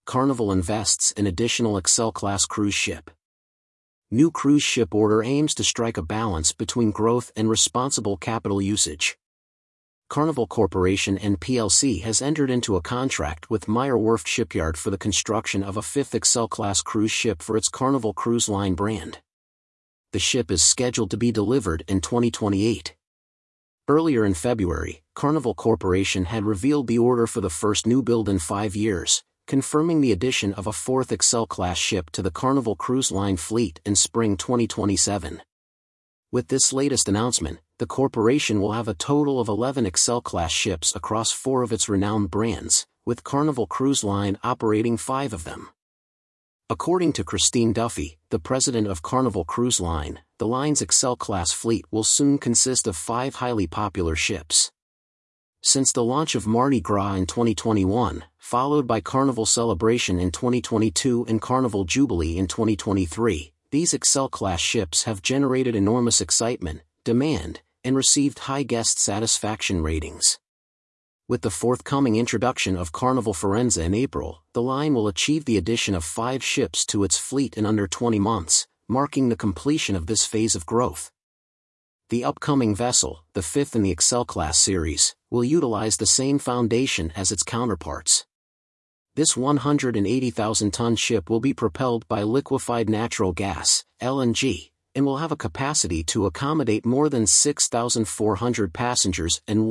Carnival invests in additional Excel-class cruise ship. New cruise ship order aims to strike a balance between growth and responsible capital usage. Carnival Corporation and plc has entered into a contract with Meyer Werft Shipyard for the construction of a fifth Excel-class cruise ship for its Carnival Cruise Line brand. The ship is scheduled to be delivered in 2028. Earlier in February, Carnival Corporation had revealed the order for the first new build in 5 years, confirming the addition of a fourth Excel-class ship to the Carnival Cruise Line fleet in spring 2027. With this latest announcement, the corporation will have a total of 11 Excel-class ships across 4 of its renowned brands, with Carnival Cruise Line operating 5 of them. According to Christine Duffy, the president of Carnival Cruise Line, the line's Excel-class fleet will soon consist of 5 highly popular ships. Since the launch of Mardi Gras in 2021, followed by Carnival Celebration in 2022 and Carnival Jubilee in 2023, these Excel-class ships have generated enormous excitement, demand, and received high guest satisfaction ratings. With the forthcoming introduction of Carnival Firenze in April, the line will achieve the addition of 5 ships to its fleet in under 20 months, marking the completion of this phase of growth. The upcoming vessel, the 5th in the Excel-class series, will utilize the same foundation as its counterparts. This 180,000-ton ship will be propelled by liquefied natural gas, LNG, and will have a capacity to accommodate more than 6,400 passengers and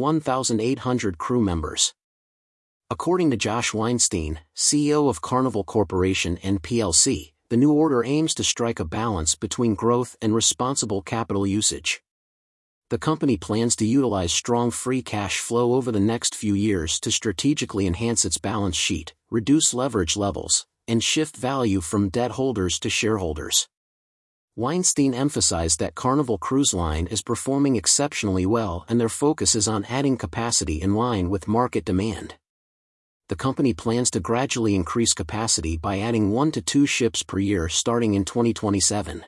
1,800 crew members. According to Josh Weinstein, CEO of Carnival Corporation and plc, the new order aims to strike a balance between growth and responsible capital usage. The company plans to utilize strong free cash flow over the next few years to strategically enhance its balance sheet, reduce leverage levels, and shift value from debt holders to shareholders. Weinstein emphasized that Carnival Cruise Line is performing exceptionally well and their focus is on adding capacity in line with market demand. The company plans to gradually increase capacity by adding 1 to 2 ships per year starting in 2027.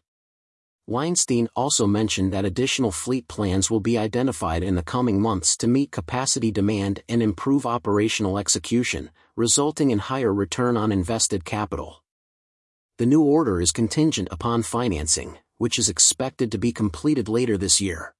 Weinstein also mentioned that additional fleet plans will be identified in the coming months to meet capacity demand and improve operational execution, resulting in higher return on invested capital. The new order is contingent upon financing, which is expected to be completed later this year.